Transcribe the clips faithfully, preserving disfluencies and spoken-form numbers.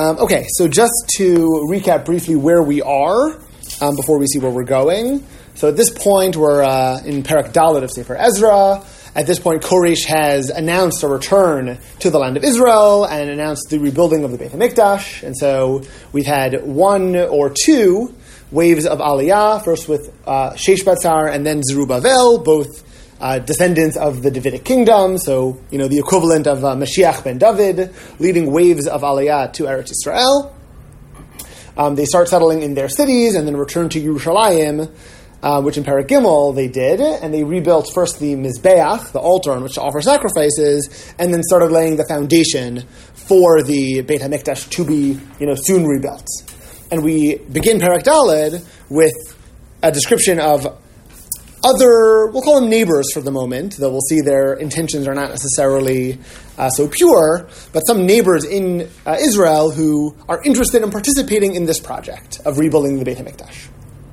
Um, okay, so just to recap briefly where we are um, before we see where we're going. So at this point, we're uh, in Perek Dalet of Sefer Ezra. At this point, Koresh has announced a return to the land of Israel and announced the rebuilding of the Beit HaMikdash. And so we've had one or two waves of Aliyah, first with uh, Sheshbatzar and then Zerubbabel, both uh, descendants of the Davidic kingdom, so you know the equivalent of uh, Mashiach ben David, leading waves of Aliyah to Eretz Yisrael. Um, they start settling in their cities and then return to Yerushalayim, Uh, which in Perek Gimel they did, and they rebuilt first the Mizbeach, the altar on which to offer sacrifices, and then started laying the foundation for the Beit HaMikdash to be, you know, soon rebuilt. And we begin Perek Daled with a description of other, we'll call them neighbors for the moment, though we'll see their intentions are not necessarily uh, so pure, but some neighbors in uh, Israel who are interested in participating in this project of rebuilding the Beit HaMikdash.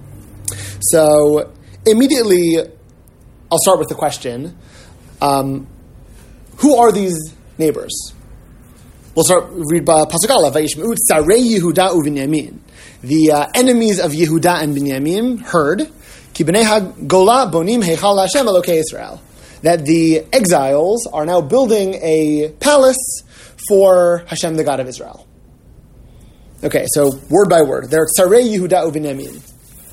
So immediately, I'll start with the question, um, who are these neighbors? We'll start, read by Pasuk Aleph, Vayishma'u tzarei Yehuda u'Binyamin. The uh, enemies of Yehuda and Binyamin heard, Ki b'nei haGola bonim heichal Hashem Elokei Yisrael, that the exiles are now building a palace for Hashem, the God of Israel. Okay, so word by word, they're tzarei Yehuda u'Binyamin.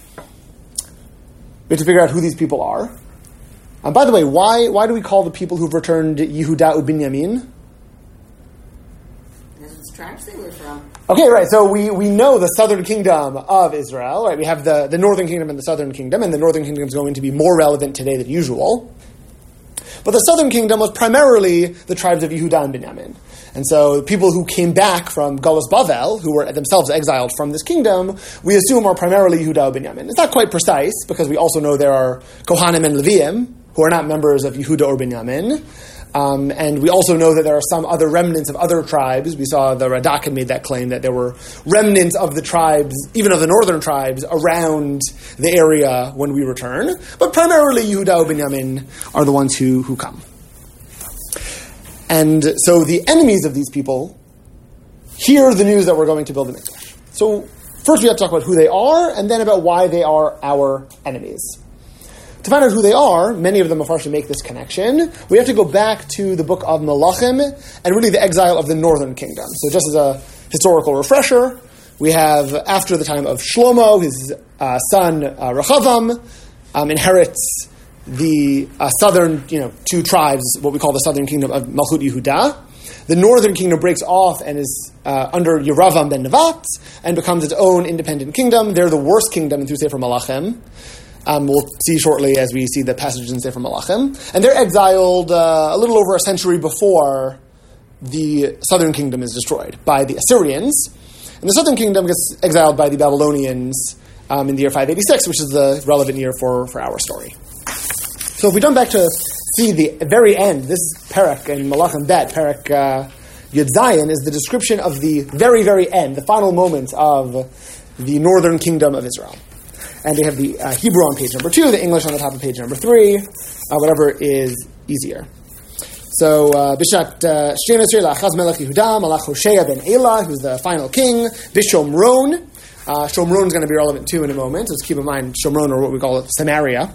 We have to figure out who these people are. And by the way, why why do we call the people who've returned Yehuda u'Binyamin? Because it's tribes they were from. Okay, right. So we, we know the southern kingdom of Israel, right? We have the, the northern kingdom and the southern kingdom, and the northern kingdom is going to be more relevant today than usual. But the southern kingdom was primarily the tribes of Yehuda and Binyamin. And so people who came back from Galus Bavel, who were themselves exiled from this kingdom, we assume are primarily Yehuda and Binyamin. It's not quite precise, because we also know there are Kohanim and Leviim, who are not members of Yehuda or Binyamin. Um, and we also know that there are some other remnants of other tribes. We saw the Radak had made that claim that there were remnants of the tribes, even of the northern tribes, around the area when we return. But primarily Yehuda and Binyamin are the ones who, who come. And so the enemies of these people hear the news that we're going to build a mikdash. So first we have to talk about who they are, and then about why they are our enemies. To find out who they are, many of them Mepharshim make this connection. We have to go back to the book of Malachim, and really the exile of the northern kingdom. So just as a historical refresher, we have, after the time of Shlomo, his uh, son uh, Rechavam um, inherits the uh, southern, you know, two tribes, what we call the southern kingdom of Malchut Yehuda. The northern kingdom breaks off and is uh, under Yeravam ben Nevat and becomes its own independent kingdom. They're the worst kingdom through Sefer Malachim. Um, we'll see shortly as we see the passages in Sefer Malachim. And they're exiled uh, a little over a century before the southern kingdom is destroyed by the Assyrians. And the southern kingdom gets exiled by the Babylonians um, in the year five eighty-six, which is the relevant year for, for our story. So if we jump back to see the very end, this Perek in Malachim Bet, Perek uh, Yud Zayin, is the description of the very, very end, the final moments of the northern kingdom of Israel. And they have the uh, Hebrew on page number two, the English on the top of page number three, uh, whatever is easier. So, Bishat Shem Esrei La'achaz Melech Yehuda, Malach Hoshea ben Elah, who's the final king, Bishomron. Uh, Shomron is going to be relevant too in a moment. So let's keep in mind Shomron, or what we call it, Samaria.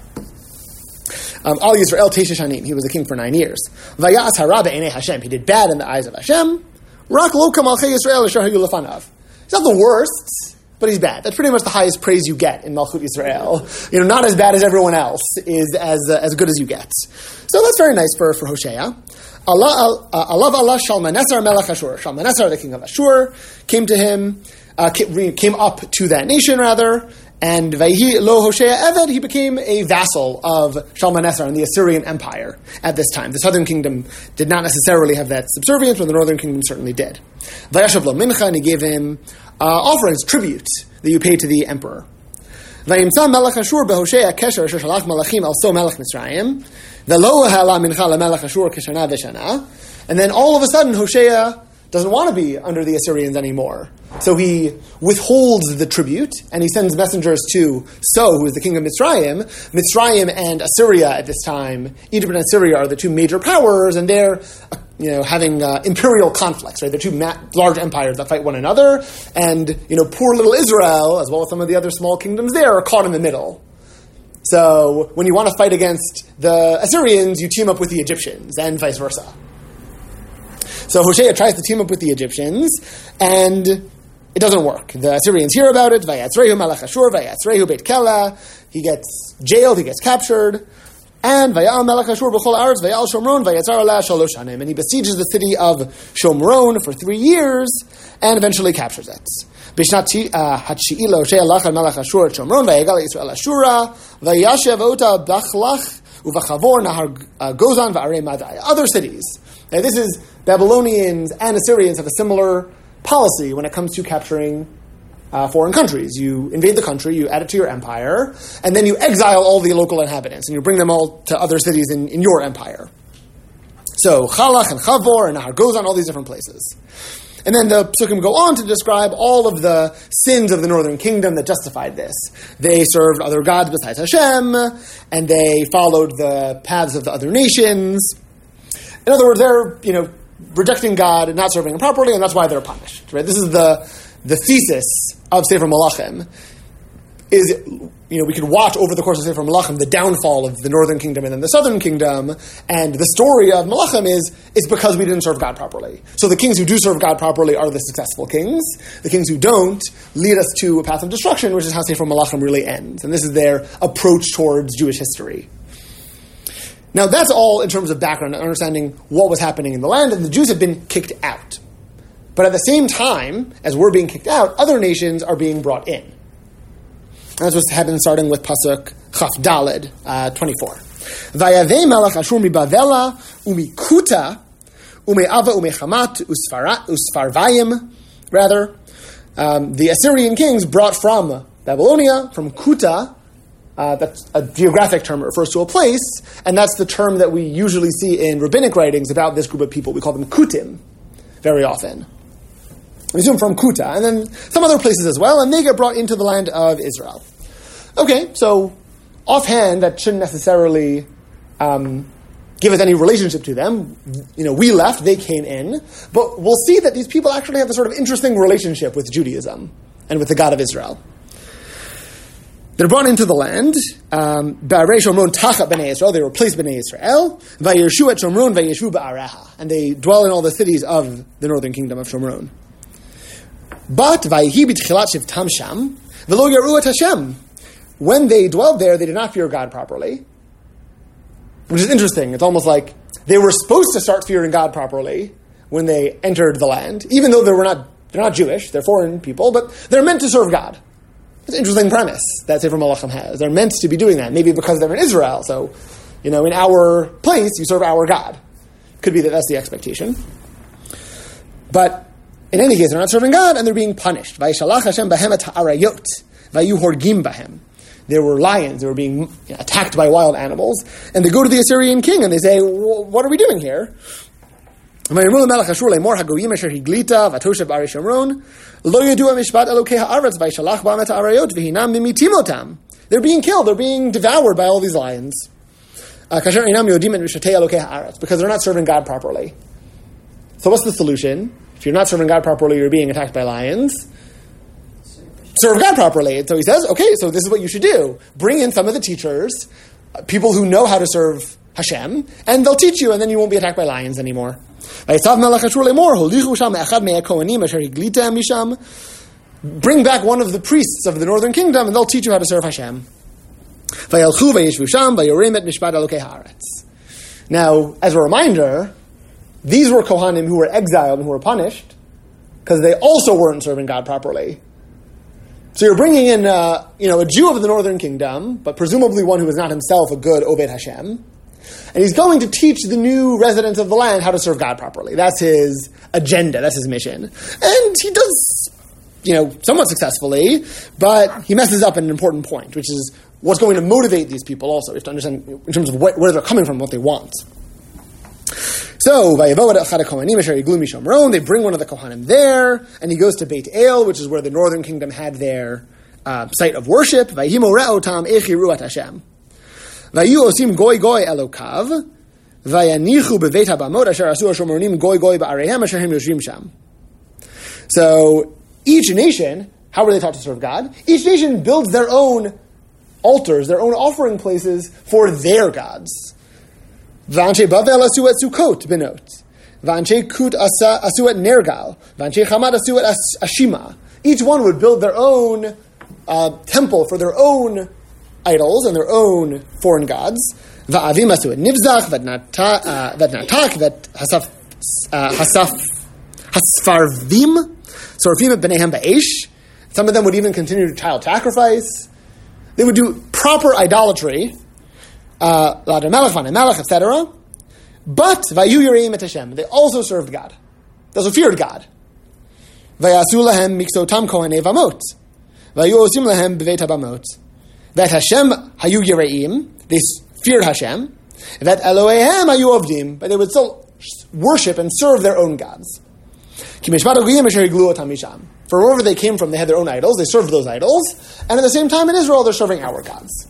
Um, Al Yisrael Tesha Shanim, he was the king for nine years. Vayas hara be'enei Hashem, he did bad in the eyes of Hashem. Rak lo kamalchei Yisrael asher hayu lefanav. He's not the worst, but he's bad. That's pretty much the highest praise you get in Malchut Yisrael. You know, not as bad as everyone else is as uh, as good as you get. So that's very nice for, for Hosea. Allah, uh, Allah, Allah, Shalmaneser melech Ashur. Shalmaneser, the king of Ashur, came to him, uh, came up to that nation rather, and Vayhi lo Hoshea Eved, he became a vassal of Shalmaneser and the Assyrian Empire at this time. The southern kingdom did not necessarily have that subservience, but the northern kingdom certainly did. Vayashav lo mincha, and he gave him uh, offerings, tribute, that you pay to the emperor. Vayimsa melech Ashur beHoshea kesher asher shalach malachim al so melech Mitzrayim, velo hala mincha lemelech Ashur keshana v'shana. And then all of a sudden, Hoshea doesn't want to be under the Assyrians anymore. So he withholds the tribute, and he sends messengers to So, who is the king of Mitzrayim. Mitzrayim and Assyria at this time, Egypt and Assyria are the two major powers, and they're uh, you know, having uh, imperial conflicts, right? They're two ma- large empires that fight one another, and you know, poor little Israel, as well as some of the other small kingdoms there, are caught in the middle. So when you want to fight against the Assyrians, you team up with the Egyptians, and vice versa. So Hosea tries to team up with the Egyptians, and it doesn't work. The Assyrians hear about it. Vayatzrehu Melech Ashur, Vayatzrehu Beit Kela. He gets jailed, he gets captured. And Vayal Melech Ashur b'chol haaretz, Vayal Shomron, Vayatzar aleh shalosh shanim. And he besieges the city of Shomron for three years, and eventually captures it. Bishnat Hatshi'i Hosea lachal Melech Ashur et Shomron, Vayagal Yisrael Ashura, Vayashev ota Bachlach, Uvachavor Nahar Gozan, Va'arei Madai. Other cities. Now, this is Babylonians and Assyrians have a similar policy when it comes to capturing uh, foreign countries. You invade the country, you add it to your empire, and then you exile all the local inhabitants, and you bring them all to other cities in, in your empire. So, Chalach and Chavor and Nahar Gozan, all these different places. And then the Psukim go on to describe all of the sins of the northern kingdom that justified this. They served other gods besides Hashem, and they followed the paths of the other nations. In other words, they're, you know, rejecting God and not serving Him properly, and that's why they're punished. Right? This is the the thesis of Sefer Malachim. Is, you know, we could watch over the course of Sefer Malachim the downfall of the northern kingdom and then the southern kingdom, and the story of Malachim is it's because we didn't serve God properly. So the kings who do serve God properly are the successful kings. The kings who don't lead us to a path of destruction, which is how Sefer Malachim really ends. And this is their approach towards Jewish history. Now, that's all in terms of background and understanding what was happening in the land, and the Jews have been kicked out. But at the same time, as we're being kicked out, other nations are being brought in. And that's what's happening starting with Pasuk Chaf Daled, uh, twenty-four. Vayavei melech Ashur mi Bavela, umi Kuta, ume Ava, ume Hamat, usfarvayim, rather. Um, the Assyrian kings brought from Babylonia, from Kuta. Uh, that's a geographic term. It refers to a place, and that's the term that we usually see in rabbinic writings about this group of people. We call them Kutim very often. We assume from Kuta, and then some other places as well, and they get brought into the land of Israel. Okay, so offhand, that shouldn't necessarily um, give us any relationship to them. You know, we left, they came in, but we'll see that these people actually have a sort of interesting relationship with Judaism and with the God of Israel. They're brought into the land. Um, Ba'arei Shomron tachat b'nei Israel. They replace b'nei Israel. Vayirshu et Shomron vayishu ba'areha. And they dwell in all the cities of the northern kingdom of Shomron. But vayihi b'tchilat shivtam sham v'lo yaru et Hashem. When they dwelled there, they did not fear God properly. Which is interesting. It's almost like they were supposed to start fearing God properly when they entered the land, even though they were not, they're not Jewish, they're foreign people, but they're meant to serve God. It's an interesting premise that Sefer Malachim has. They're meant to be doing that, maybe because they're in Israel. So, you know, in our place, you serve our God. Could be that that's the expectation. But in any case, they're not serving God, and they're being punished. Vayishalach Hashem bahem et ha'arayot, vayu horgim bahem. There were lions. They were being attacked by wild animals. And they go to the Assyrian king, and they say, what are we doing here? And they're being killed, they're being devoured by all these lions. Because they're not serving God properly. So what's the solution? If you're not serving God properly, you're being attacked by lions. Serve God properly. And so he says, okay, so this is what you should do. Bring in some of the teachers, people who know how to serve Hashem, and they'll teach you, and then you won't be attacked by lions anymore. Bring back one of the priests of the northern kingdom, and they'll teach you how to serve Hashem. Now, as a reminder, these were Kohanim who were exiled and who were punished because they also weren't serving God properly. So you're bringing in, uh, you know, a Jew of the northern kingdom, but presumably one who is not himself a good Oved Hashem. And he's going to teach the new residents of the land how to serve God properly. That's his agenda. That's his mission. And he does, you know, somewhat successfully, but he messes up an important point, which is what's going to motivate these people also. We have to understand in terms of what, where they're coming from, what they want. So, they bring one of the Kohanim there, and he goes to Beit El, which is where the northern kingdom had their uh, site of worship. Vayu osim goy goy elokav, vayanichu beveit habamot asher asu hashomronim goy goy ba'arehem asher hem yoshvim sham. So each nation, how were they taught to serve God? Each nation builds their own altars, their own offering places for their gods. V'anshe Bavel asu et Sukkot benot, v'anshe Kut asu et Nergal, v'anshe Chamad asu et Ashima. Each one would build their own uh, temple for their own idols and their own foreign gods. Va'avim asu et Nivzach, v'natak, v'hasaf, hasaf, hasfarvim, sorfim et b'nehem ba'esh. Some of them would even continue to child sacrifice. They would do proper idolatry, uh, et cetera. But vayu yireim et Hashem. They also served God. They also feared God. Vayasu lahem miksotam kohanei vamot. Vayu osim lahem b'veit habamot. That Hashem hayu yireim. They feared Hashem. That Elohehem hayu ovdim. But they would still worship and serve their own gods. For wherever they came from, they had their own idols. They served those idols. And at the same time, in Israel, they're serving our gods.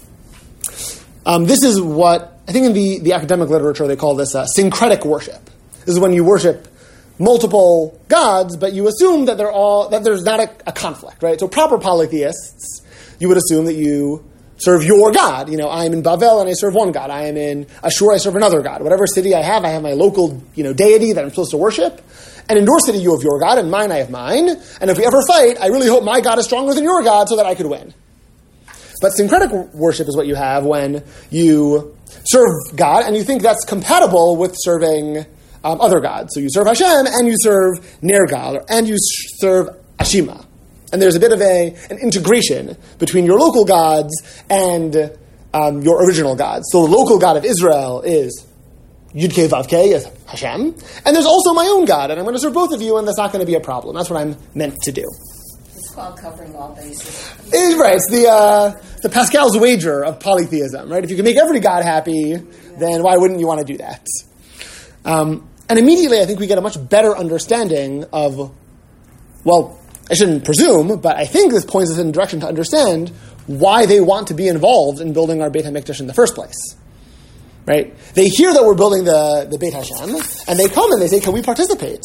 Um, this is what, I think in the, the academic literature, they call this uh, syncretic worship. This is when you worship multiple gods, but you assume that they're all that there's not a, a conflict, right? So proper polytheists, you would assume that you serve your God. You know, I am in Bavel and I serve one God. I am in Ashur, I serve another God. Whatever city I have, I have my local, you know, deity that I'm supposed to worship. And in your city, you have your God, and mine, I have mine. And if we ever fight, I really hope my God is stronger than your God so that I could win. But syncretic worship is what you have when you serve God, and you think that's compatible with serving um, other gods. So you serve Hashem, and you serve Nergal, and you serve Ashima. And there's a bit of a an integration between your local gods and um, your original gods. So the local God of Israel is Yud-Kei Vav-Kei, is Hashem. And there's also my own God, and I'm going to serve both of you, and that's not going to be a problem. That's what I'm meant to do. It's called covering all bases. It's right. It's the, uh, the Pascal's wager of polytheism, right? If you can make every God happy, yeah. then why wouldn't you want to do that? Um, and immediately, I think we get a much better understanding of, well, I shouldn't presume, but I think this points us in a direction to understand why they want to be involved in building our Beit HaMikdash in the first place. Right? They hear that we're building the, the Beit Hashem, and they come and they say, can we participate?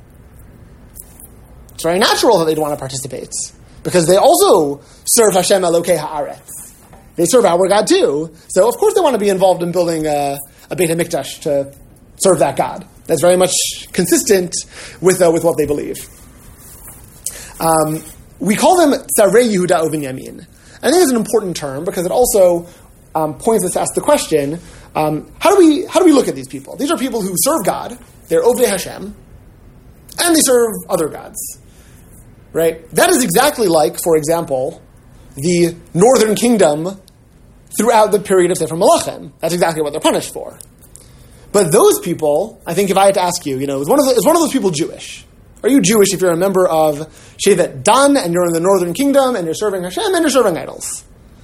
It's very natural that they'd want to participate, because they also serve Hashem Elokei Haaretz. They serve our God too, so of course they want to be involved in building a, a Beit HaMikdash to serve that God. That's very much consistent with uh, with what they believe. Um, we call them Tzarei Yehuda U'Binyamin. I think it's an important term because it also um, points us to ask the question, um, how do we how do we look at these people? These are people who serve God, they're Ovdei Hashem, and they serve other gods. Right? That is exactly like, for example, the northern kingdom throughout the period of Sefer Melachim. That's exactly what they're punished for. But those people, I think if I had to ask you, you know, is one of, the, is one of those people Jewish? Are you Jewish if you're a member of Shevet Dan and you're in the northern kingdom and you're serving Hashem and you're serving idols?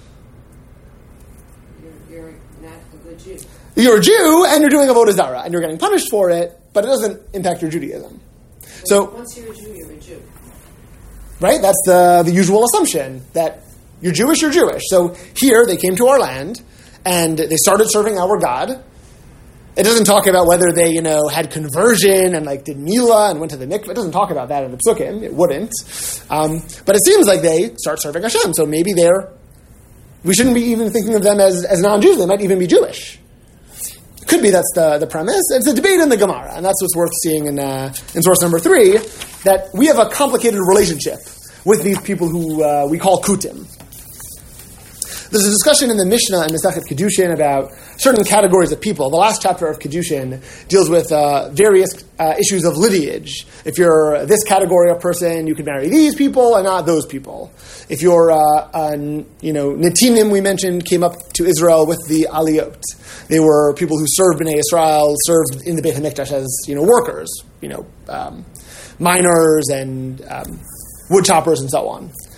You're, you're not a good Jew. You're a Jew and you're doing Avodah Zarah and you're getting punished for it, but it doesn't impact your Judaism. Well, so once you're a Jew, you're a Jew. Right? That's the, the usual assumption, that you're Jewish, you're Jewish. So here, they came to our land, and they started serving our God. It doesn't talk about whether they, you know, had conversion and, like, did Mila and went to the mikveh. It doesn't talk about that in the Psukim. It wouldn't. Um, but it seems like they start serving Hashem. So maybe they're... We shouldn't be even thinking of them as, as non-Jews. They might even be Jewish. Could be that's the, the premise. It's a debate in the Gemara, and that's what's worth seeing in uh, in source number three, that we have a complicated relationship with these people who uh, we call Kutim. There's a discussion in the Mishnah and Masechet Kedushin about certain categories of people. The last chapter of Kedushin deals with uh, various uh, issues of lineage. If you're this category of person, you can marry these people and not those people. If you're, uh, uh, you know, Netinim, we mentioned, came up to Israel with the Aliyot. They were people who served Bnei Israel, served in the Beit HaMikdash as, you know, workers, you know, um, miners and um, wood choppers and so on.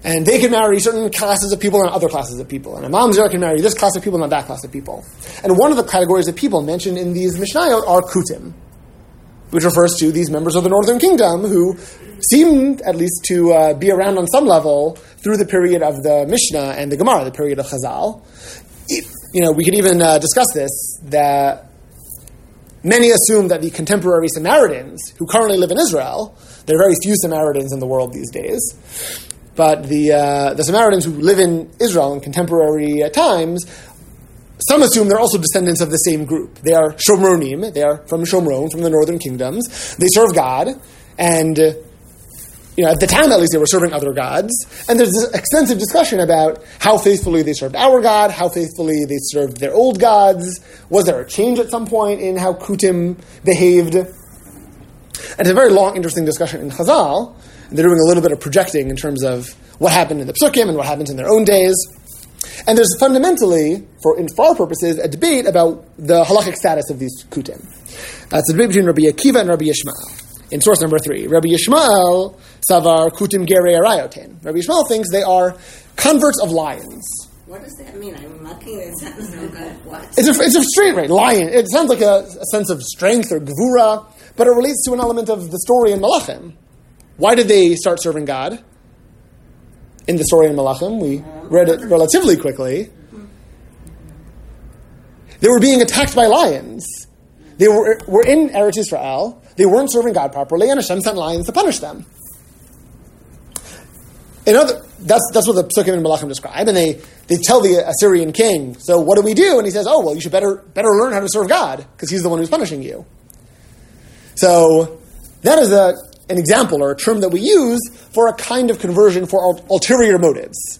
And they can marry certain classes of people and other classes of people. And a mamzer can marry this class of people, not that class of people. And one of the categories of people mentioned in these Mishnayot are kutim, which refers to these members of the northern kingdom who seemed at least to uh, be around on some level through the period of the Mishnah and the Gemara, the period of Chazal. You know, we could even uh, discuss this, that many assume that the contemporary Samaritans who currently live in Israel, there are very few Samaritans in the world these days, but the uh, the Samaritans who live in Israel in contemporary uh, times, some assume they're also descendants of the same group. They are Shomronim, they are from Shomron, from the northern kingdoms. They serve God, and uh, you know, at the time at least they were serving other gods. And there's this extensive discussion about how faithfully they served our God, how faithfully they served their old gods. Was there a change at some point in how Kutim behaved? And it's a very long, interesting discussion in Chazal. They're doing a little bit of projecting in terms of what happened in the Psukim and what happened in their own days. And there's fundamentally, for, in, for our purposes, a debate about the halachic status of these kutim. Uh, it's a debate between Rabbi Akiva and Rabbi Yishmael. In source number three, Rabbi Yishmael savar kutim gerei arayotin. Rabbi Yishmael thinks they are converts of lions. What does that mean? I'm mucking it sounds so good. What? It's a, it's a straight right, lion. It sounds like a, a sense of strength or gevura, but it relates to an element of the story in Malachim. Why did they start serving God? In the story in Malachim, we read it relatively quickly. They were being attacked by lions. They were, were in Eretz Yisrael. They weren't serving God properly, and Hashem sent lions to punish them. In other, that's that's what the Psukim and Malachim describe, and they, they tell the Assyrian king, so what do we do? And he says, oh, well, you should better better learn how to serve God, because he's the one who's punishing you. So that is a an example or a term that we use for a kind of conversion for ul- ulterior motives.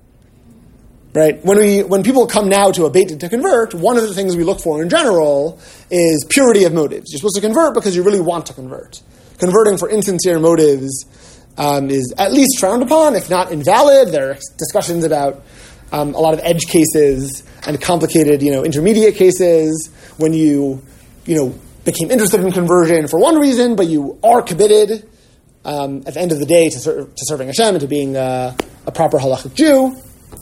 Right? When we when people come now to a beit to convert, one of the things we look for in general is purity of motives. You're supposed to convert because you really want to convert. Converting for insincere motives um, is at least frowned upon, if not invalid. There are discussions about um, a lot of edge cases and complicated, you know, intermediate cases when you, you know, became interested in conversion for one reason, but you are committed um, at the end of the day to, ser- to serving Hashem and to being uh, a proper halachic Jew.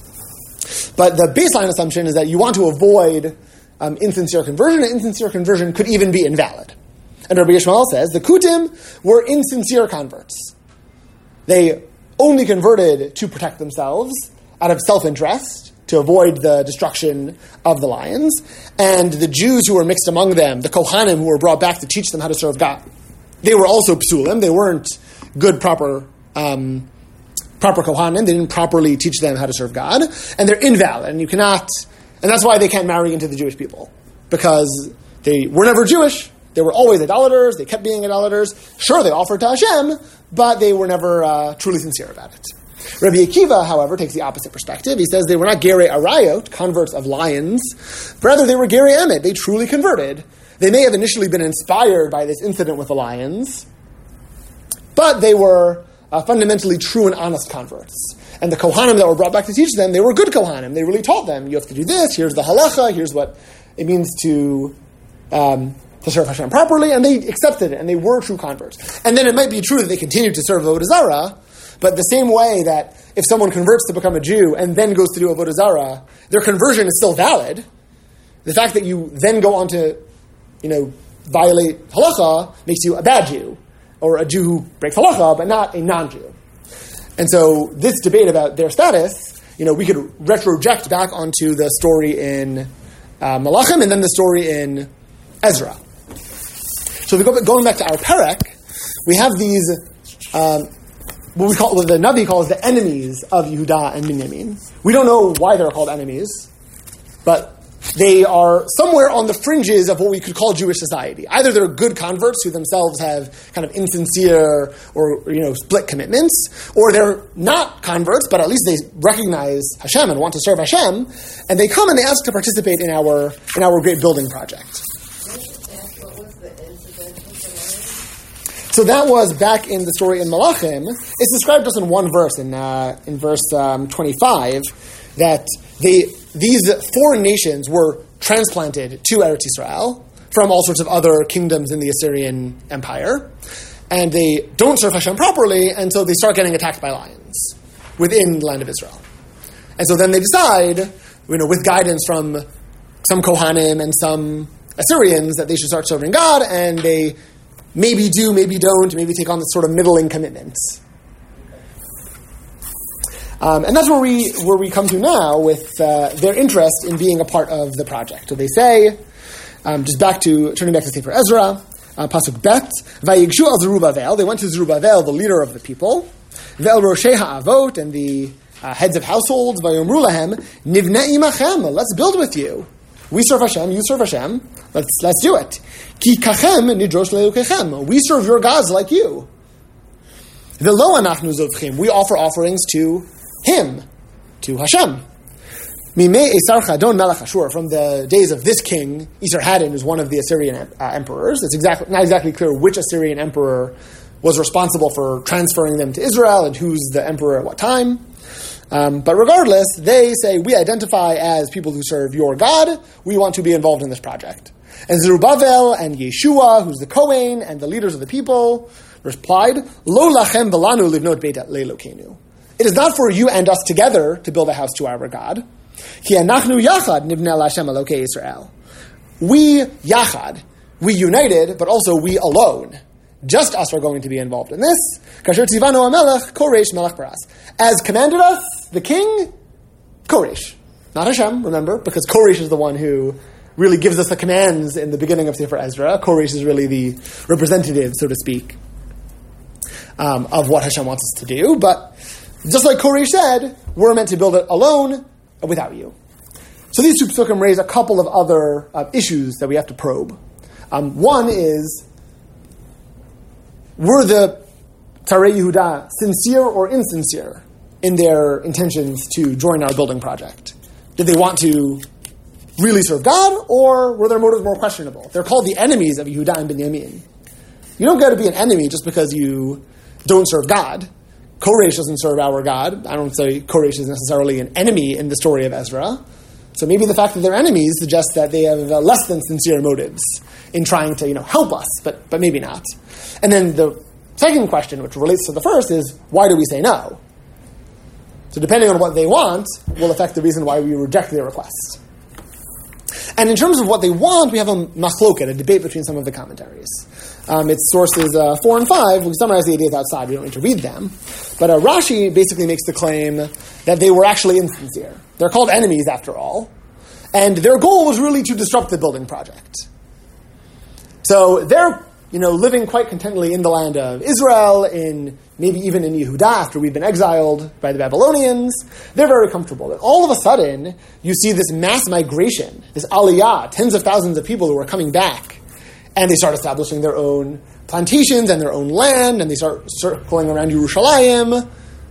But the baseline assumption is that you want to avoid um, insincere conversion, and insincere conversion could even be invalid. And Rabbi Yishmael says the Kutim were insincere converts. They only converted to protect themselves out of self-interest, to avoid the destruction of the lions. And the Jews who were mixed among them, the Kohanim who were brought back to teach them how to serve God, they were also psulim. They weren't good, proper um, proper Kohanim. They didn't properly teach them how to serve God. And they're invalid. And you cannot, and that's why they can't marry into the Jewish people. Because they were never Jewish. They were always idolaters. They kept being idolaters. Sure, they offered to Hashem, but they were never uh, truly sincere about it. Rabbi Akiva, however, takes the opposite perspective. He says they were not gerei arayot, converts of lions, but rather they were gerei emet. They truly converted. They may have initially been inspired by this incident with the lions, but they were uh, fundamentally true and honest converts. And the Kohanim that were brought back to teach them, they were good Kohanim. They really taught them, you have to do this, here's the halacha, here's what it means to um, to serve Hashem properly, and they accepted it, and they were true converts. And then it might be true that they continued to serve Avodah Zarah, but the same way that if someone converts to become a Jew and then goes to do Avodah Zarah, their conversion is still valid. The fact that you then go on to, you know, violate halacha makes you a bad Jew, or a Jew who breaks halacha, but not a non-Jew. And so this debate about their status, you know, we could retroject back onto the story in uh, Malachim and then the story in Ezra. So if we go going back to our Perek, we have these, um, what we call, what the Navi calls the enemies of Yehuda and Binyamin. We don't know why they're called enemies, but they are somewhere on the fringes of what we could call Jewish society. Either they're good converts who themselves have kind of insincere or, you know, split commitments, or they're not converts, but at least they recognize Hashem and want to serve Hashem, and they come and they ask to participate in our in our great building project. What was the incident with the So that was back in the story in Malachim. It's described just in one verse, in uh, in verse um, twenty-five, that they these foreign nations were transplanted to Eretz Yisrael from all sorts of other kingdoms in the Assyrian Empire, and they don't serve Hashem properly, and so they start getting attacked by lions. within the land of Israel. And so then they decide, you know, with guidance from some Kohanim and some Assyrians, that they should start serving God, and they maybe do, maybe don't, maybe take on this sort of middling commitment. Um, and that's where we where we come to now with uh, their interest in being a part of the project. So they say, um, just back to, turning back to Sefer Ezra, uh, Pasuk Bet, Vayigshu al Zerubbabel, they went to Zerubbabel, the leader of the people, Ve'el Roshei Ha'avot, and the uh, heads of households, Vayomru Lahem, Nivnei Imachem, let's build with you. We serve Hashem, you serve Hashem, let's let's do it. Ki kachem nidrosh le'ukechem, we serve your gods like you. Ve'lo anachnu zovchim, we offer offerings to him, to Hashem. Mimei Esar Chadon Melech Ashur, from the days of this king, Esarhaddon is one of the Assyrian uh, emperors. It's exactly not exactly clear which Assyrian emperor was responsible for transferring them to Israel and who's the emperor at what time. Um, but regardless, they say, we identify as people who serve your God. We want to be involved in this project. And Zerubbabel and Yeshua, who's the Kohen, and the leaders of the people, replied, Lo lachem velanu livnot beit le'Elokeinu. It is not for you and us together to build a house to our God. Ki anachnu yachad nibnei Hashem Elokei Yisrael. We yachad, we united, but also we alone. Just us are going to be involved in this. Kasher tzivanu hamelech Koresh melech paras. As commanded us, the king, Koresh. Not Hashem, remember, because Koresh is the one who really gives us the commands in the beginning of Sefer Ezra. Koresh is really the representative, so to speak, um, of what Hashem wants us to do. But just like Koresh said, we're meant to build it alone, without you. So these two psukim raise a couple of other uh, issues that we have to probe. Um, one is, were the Tarei Yehuda sincere or insincere in their intentions to join our building project? Did they want to really serve God, or were their motives more questionable? They're called the enemies of Yehuda and Binyamin. You don't get to be an enemy just because you don't serve God. Koresh doesn't serve our God. I don't say Koresh is necessarily an enemy in the story of Ezra. So maybe the fact that they're enemies suggests that they have uh, less than sincere motives in trying to, you know, help us, but but maybe not. And then the second question, which relates to the first, is why do we say no? So depending on what they want will affect the reason why we reject their request. And in terms of what they want, we have a machloket, a debate between some of the commentaries. Um, its sources uh, four and five. We summarize the ideas outside. We don't need to read them. But uh, Rashi basically makes the claim that they were actually insincere. They're called enemies, after all. And their goal was really to disrupt the building project. So they're, you know, living quite contentedly in the land of Israel, in maybe even in Yehuda after we've been exiled by the Babylonians. They're very comfortable. And all of a sudden, you see this mass migration, this aliyah, tens of thousands of people who are coming back. And they start establishing their own plantations and their own land, and they start circling around Yerushalayim.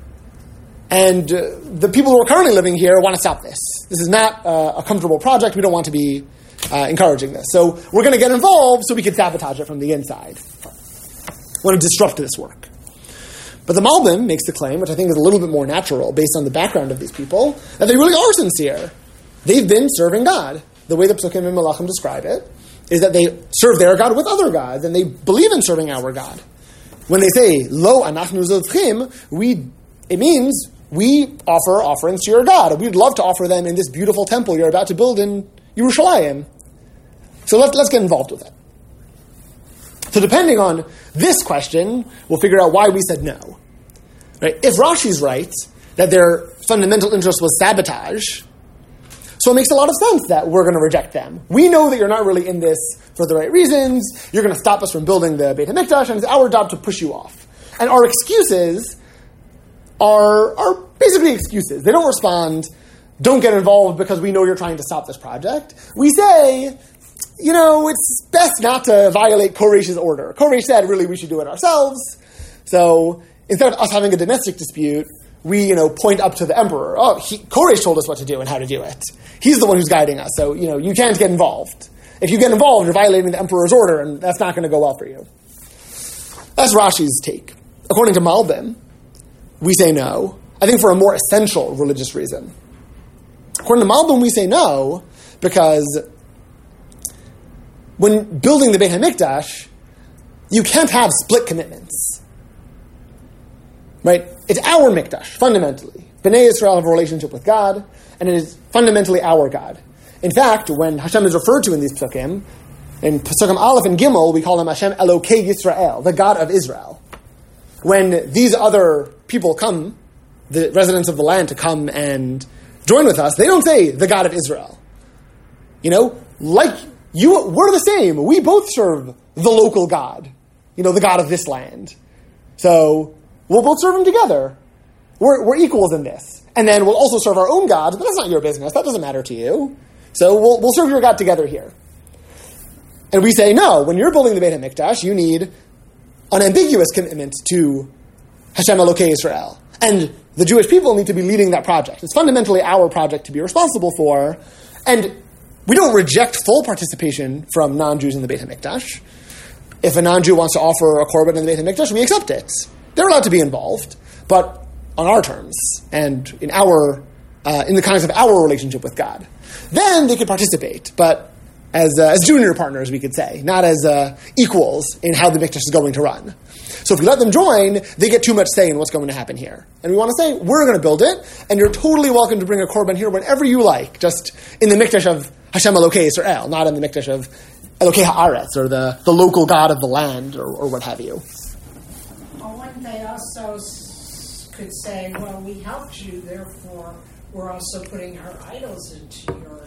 And uh, the people who are currently living here want to stop this. This is not uh, a comfortable project. We don't want to be uh, encouraging this. So we're going to get involved so we can sabotage it from the inside. We want to disrupt this work. But the Malbim makes the claim, which I think is a little bit more natural based on the background of these people, that they really are sincere. They've been serving God. The way the Psukim and Malachim describe it is that they serve their God with other gods, and they believe in serving our God. When they say, Lo anachnu zovchim, we, it means we offer offerings to your God. We'd love to offer them in this beautiful temple you're about to build in Yerushalayim. So let, let's get involved with it. So depending on this question, we'll figure out why we said no. Right? If Rashi's right, that their fundamental interest was sabotage, so it makes a lot of sense that we're going to reject them. We know that you're not really in this for the right reasons. You're going to stop us from building the Beit HaMikdash, and it's our job to push you off. And our excuses are, are basically excuses. They don't respond, don't get involved because we know you're trying to stop this project. We say, you know, it's best not to violate Koresh's order. Koresh said, really, we should do it ourselves. So instead of us having a domestic dispute, we, you know, point up to the emperor. Oh, he, Koresh told us what to do and how to do it. He's the one who's guiding us. So, you know, you can't get involved. If you get involved, you're violating the emperor's order, and that's not going to go well for you. That's Rashi's take. According to Malbim, we say no. I think for a more essential religious reason. According to Malbim, we say no because when building the Beit HaMikdash, you can't have split commitments. right? It's our mikdash, fundamentally. Bnei Israel have a relationship with God, and it is fundamentally our God. In fact, when Hashem is referred to in these psukim, in Psukim Aleph and Gimel, we call him Hashem Elokei Yisrael, the God of Israel. When these other people come, the residents of the land, to come and join with us, they don't say the God of Israel. You know, like you, we're the same. We both serve the local God, you know, the God of this land. So we'll both serve him together. We're, we're equals in this. And then we'll also serve our own gods, but that's not your business. That doesn't matter to you. So we'll, we'll serve your God together here. And we say, no, when you're building the Beit HaMikdash, you need an ambiguous commitment to Hashem Elokei Israel. And the Jewish people need to be leading that project. It's fundamentally our project to be responsible for. And we don't reject full participation from non-Jews in the Beit HaMikdash. If a non-Jew wants to offer a korban in the Beit HaMikdash, we accept it. They're allowed to be involved, but on our terms and in our uh, in the context of our relationship with God. Then they could participate, but as uh, as junior partners, we could say, not as uh, equals in how the mikdash is going to run. So if we let them join, they get too much say in what's going to happen here. And we want to say, we're going to build it, and you're totally welcome to bring a korban here whenever you like, just in the mikdash of Hashem Elokei Yisrael, not in the mikdash of Elokei Haaretz, or the, the local god of the land, or, or what have you. Well, wouldn't they also s- could say, well, we helped you, therefore we're also putting our idols into your...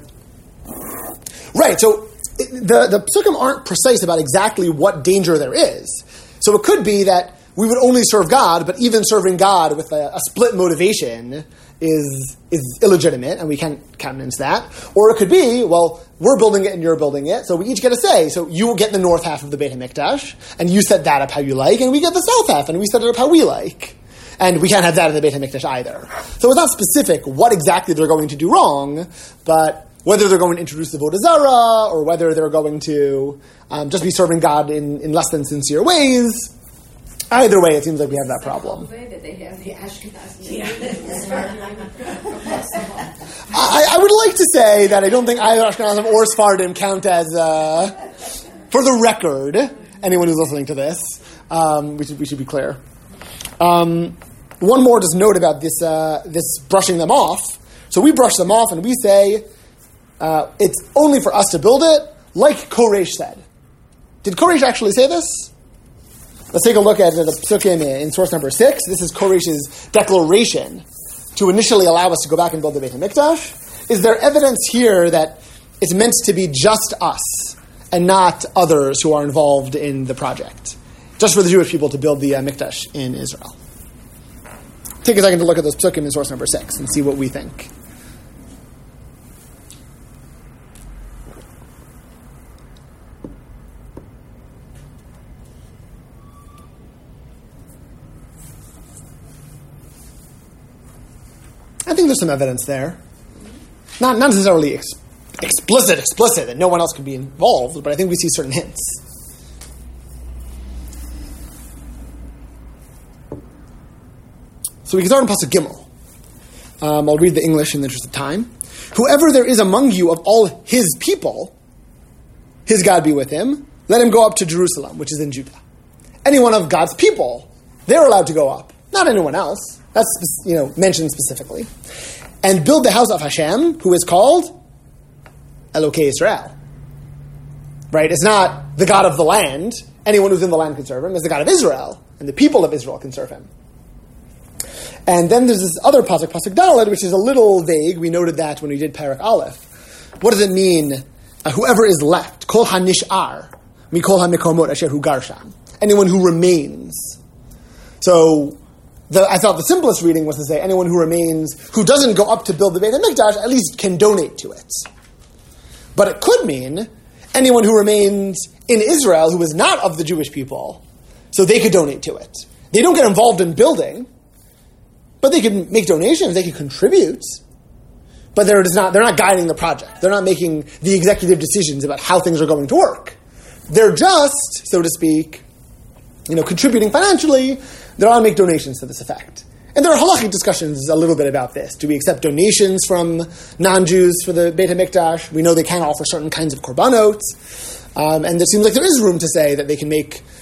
Right, so the, the psukim aren't precise about exactly what danger there is. So it could be that we would only serve God, but even serving God with a, a split motivation is is illegitimate, and we can't countenance that. Or it could be, well, we're building it and you're building it, so we each get a say. So you will get the north half of the Beit HaMikdash, and you set that up how you like, and we get the south half, and we set it up how we like. And we can't have that in the Beit HaMikdash either. So it's not specific what exactly they're going to do wrong, but whether they're going to introduce the Avodah Zarah, or whether they're going to um, just be serving God in, in less than sincere ways, either way, it seems like we have that problem. That they have the Ashkenazi. I, I would like to say that I don't think either Ashkenazim or Sephardim count as, uh, for the record, anyone who's listening to this, um, we should we should be clear. Um, one more just note about this uh, this brushing them off. So we brush them off and we say, uh, it's only for us to build it, like Koresh said. Did Koresh actually say this? Let's take a look at the psukim in source number six. This is Koresh's declaration to initially allow us to go back and build the Beit HaMikdash. Is there evidence here that it's meant to be just us and not others who are involved in the project? Just for the Jewish people to build the uh, Mikdash in Israel. Take a second to look at those psukim in source number six and see what we think. I think there's some evidence there. Not, not necessarily ex- explicit, explicit, that no one else could be involved, but I think we see certain hints. So we can start in Pasuk Gimel. Um, I'll read the English in the interest of time. Whoever there is among you of all his people, his God be with him, let him go up to Jerusalem, which is in Judah. Anyone of God's people, they're allowed to go up. Not anyone else. That's, you know, mentioned specifically. And build the house of Hashem, who is called Elokei Israel. Right? It's not the God of the land. Anyone who's in the land can serve him. It's the God of Israel. And the people of Israel can serve him. And then there's this other pasuk, pasuk Daled, which is a little vague. We noted that when we did Parak Aleph. What does it mean? Uh, whoever is left, kol hanishar, mikol hamikomot asher hu garsham. Anyone who remains. So, the, I thought the simplest reading was to say anyone who remains, who doesn't go up to build the Beit HaMikdash, at least can donate to it. But it could mean anyone who remains in Israel who is not of the Jewish people, so they could donate to it. They don't get involved in building, but they can make donations, they can contribute, but they're just not, they're not guiding the project. They're not making the executive decisions about how things are going to work. They're just, so to speak, you know, contributing financially. They're allowed to make donations to this effect. And there are halachic discussions a little bit about this. Do we accept donations from non-Jews for the Beit HaMikdash? We know they can offer certain kinds of korbanot. Um, and it seems like there is room to say that they can make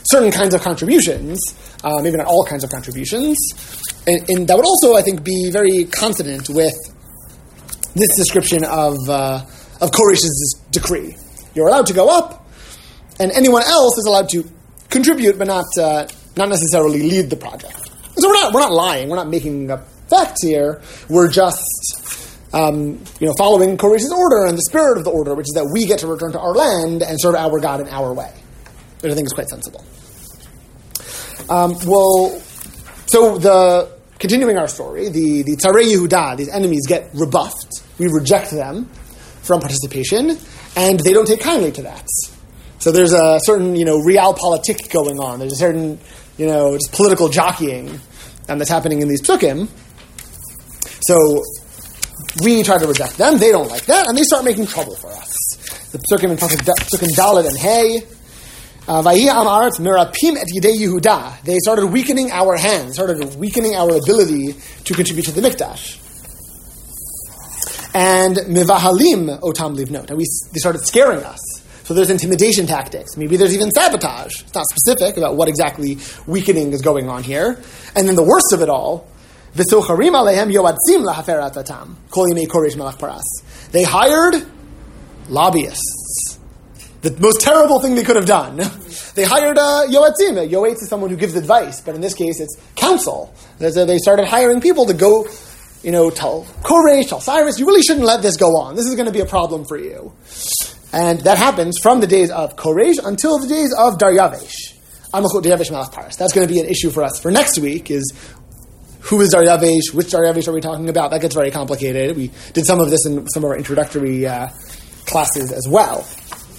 certain kinds of contributions, uh, maybe not all kinds of contributions, and, and that would also, I think, be very consonant with this description of uh, of Koresh's decree. You're allowed to go up, and anyone else is allowed to contribute, but not uh, not necessarily lead the project. And so we're not we're not lying. We're not making up facts here. We're just um, you know following Koresh's order and the spirit of the order, which is that we get to return to our land and serve our God in our way, which I think is quite sensible. Um, well, so the continuing our story, the the Tzarei Yehuda, these enemies, get rebuffed. We reject them from participation, and they don't take kindly to that. So there's a certain, you know, realpolitik going on. There's a certain, you know, just political jockeying um, that's happening in these psukim. So we try to reject them. They don't like that, and they start making trouble for us. The psukim in psukim Dalet and Hey. Vayhi am aretz merapim et yidei Yehuda. They started weakening our hands, started weakening our ability to contribute to the mikdash. And mivahalim otam livnot. And we they started scaring us. So there's intimidation tactics. Maybe there's even sabotage. It's not specific about what exactly weakening is going on here. And then the worst of it all, v'socharim alehem yoadzim lahafer atatam kol yimei koresh melech paras. They hired lobbyists. The most terrible thing they could have done. They hired a yoatzim. Yoetz is someone who gives advice, but in this case it's counsel. So they started hiring people to go, you know, tell Koresh, tell Cyrus, you really shouldn't let this go on. This is going to be a problem for you. And that happens from the days of Koresh until the days of Daryavesh. Amachut Daryavesh Melech Paras. That's going to be an issue for us for next week, is who is Daryavesh, which Daryavesh are we talking about? That gets very complicated. We did some of this in some of our introductory uh, classes as well.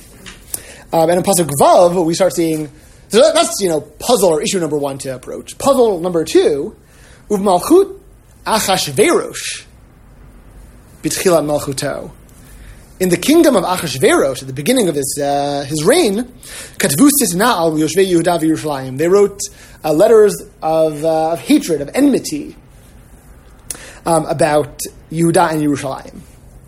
Um, and in Pasuk Vav, we start seeing, so that, that's, you know, puzzle or issue number one to approach. Puzzle number two, Uv Malchut Achashverosh B'tchilat Malchuto. In the kingdom of Achashverosh, at the beginning of his uh, his reign, Katvu Sitna al Yoshvei Yehuda v'Yerushalayim. They wrote uh, letters of, uh, of hatred, of enmity um, about Yehuda and Yerushalayim.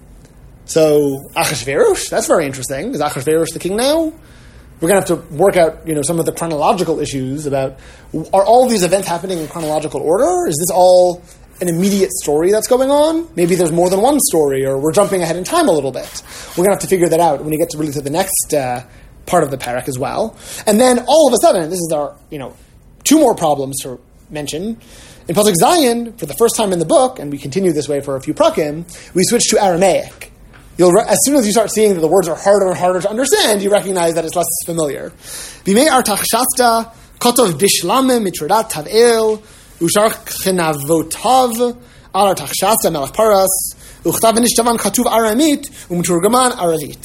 So Achashverosh, that's very interesting. Is Achashverosh the king now? We're going to have to work out, you know, some of the chronological issues about, are all these events happening in chronological order? Is this all an immediate story that's going on? Maybe there's more than one story, or we're jumping ahead in time a little bit. We're going to have to figure that out when we get to really to the next uh, part of the parak as well. And then all of a sudden, this is our, you know, two more problems to mention. In Pasuk Zayin, for the first time in the book, and we continue this way for a few prakim, we switch to Aramaic. You'll re- as soon as you start seeing that the words are harder and harder to understand, you recognize that it's less familiar. Bimei artachshasta kotov bishlamim mitradat tavel ushar chenavotav al artachshasta melech paras uchtav nishtavan chatuv aramit umturgaman aravit.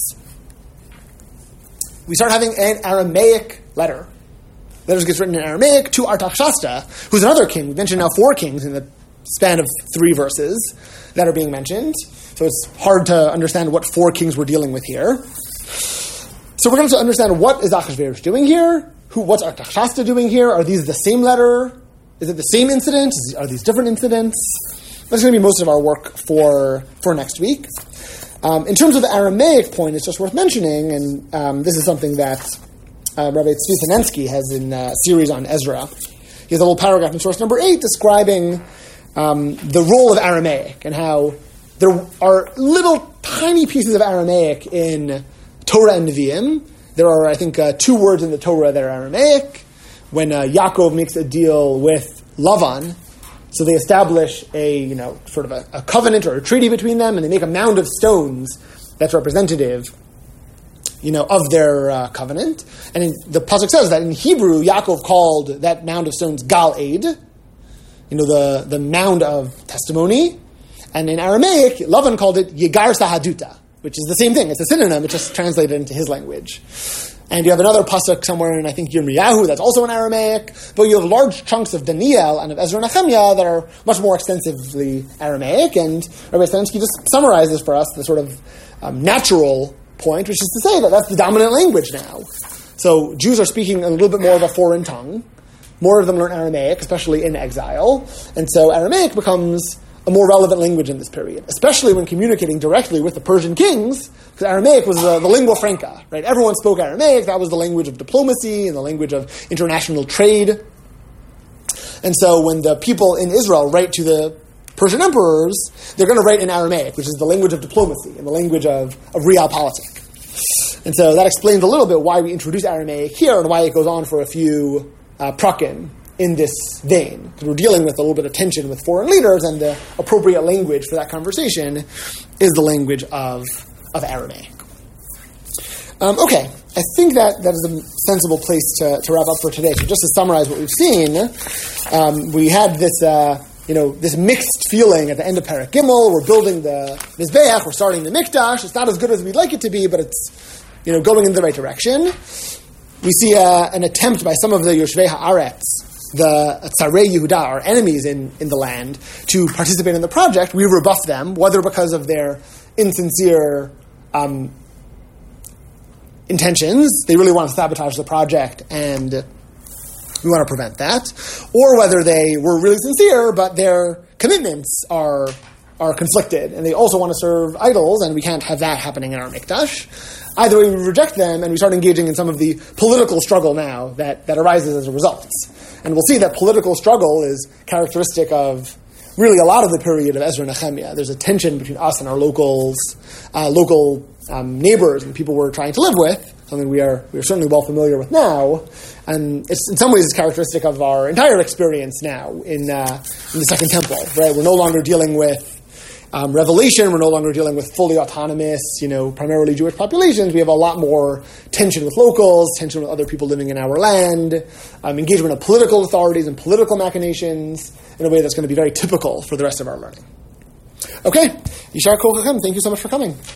We start having an Aramaic letter. Letters gets written in Aramaic to Artachshasta, who's another king. We mentioned now four kings in the span of three verses that are being mentioned. So it's hard to understand what four kings we're dealing with here. So we're going to understand what is Achashverosh doing here? Who? What's Artachshasta doing here? Are these the same letter? Is it the same incident? Is, are these different incidents? That's going to be most of our work for, for next week. Um, in terms of the Aramaic point, it's just worth mentioning, and um, this is something that uh, Rabbi Tzvi Sanensky has in a series on Ezra. He has a little paragraph in source number eight describing um, the role of Aramaic and how there are little tiny pieces of Aramaic in Torah and Nevi'im. There are, I think, uh, two words in the Torah that are Aramaic. When uh, Yaakov makes a deal with Lavan, so they establish a, you know, sort of a, a covenant or a treaty between them, and they make a mound of stones that's representative, you know, of their uh, covenant. And in, the pasuk says that in Hebrew, Yaakov called that mound of stones Gal Eid, you know, the, the mound of testimony. And in Aramaic, Lavan called it Yegar Sahaduta, which is the same thing. It's a synonym. It's just translated into his language. And you have another pasuk somewhere in, I think, Yirmiyahu, that's also in Aramaic. But you have large chunks of Daniel and of Ezra and Nehemiah that are much more extensively Aramaic. And Rabbi Staninsky just summarizes for us the sort of um, natural point, which is to say that that's the dominant language now. So Jews are speaking a little bit more of a foreign tongue. More of them learn Aramaic, especially in exile. And so Aramaic becomes a more relevant language in this period, especially when communicating directly with the Persian kings, because Aramaic was the, the lingua franca, right? Everyone spoke Aramaic. That was the language of diplomacy and the language of international trade. And so when the people in Israel write to the Persian emperors, they're going to write in Aramaic, which is the language of diplomacy and the language of, of realpolitik. And so that explains a little bit why we introduce Aramaic here and why it goes on for a few uh, prakim in this vein. Because we're dealing with a little bit of tension with foreign leaders, and the appropriate language for that conversation is the language of, of Aramaic. Um, okay, I think that that is a sensible place to, to wrap up for today. So just to summarize what we've seen, um, we had this, uh, you know, this mixed feeling at the end of Perek Gimel. We're building the Mizbeach, we're starting the Mikdash. It's not as good as we'd like it to be, but it's, you know, going in the right direction. We see uh, an attempt by some of the Yoshvei Haaretz, the Tzarei Yehuda, our enemies in, in the land, to participate in the project. We rebuff them, whether because of their insincere um, intentions, they really want to sabotage the project, and we want to prevent that, or whether they were really sincere, but their commitments are are conflicted, and they also want to serve idols, and we can't have that happening in our Mikdash. Either way, we reject them, and we start engaging in some of the political struggle now that, that arises as a result. And we'll see that political struggle is characteristic of really a lot of the period of Ezra and Nehemiah. There's a tension between us and our locals, uh, local um, neighbors and people we're trying to live with, something we are we are certainly well familiar with now. And it's, in some ways, it's characteristic of our entire experience now in, uh, in the Second Temple. Right, we're no longer dealing with Um, revelation. We're no longer dealing with fully autonomous, you know, primarily Jewish populations. We have a lot more tension with locals, tension with other people living in our land, um, engagement of political authorities and political machinations in a way that's going to be very typical for the rest of our learning. Okay, Yishar Kol Chachem, thank you so much for coming.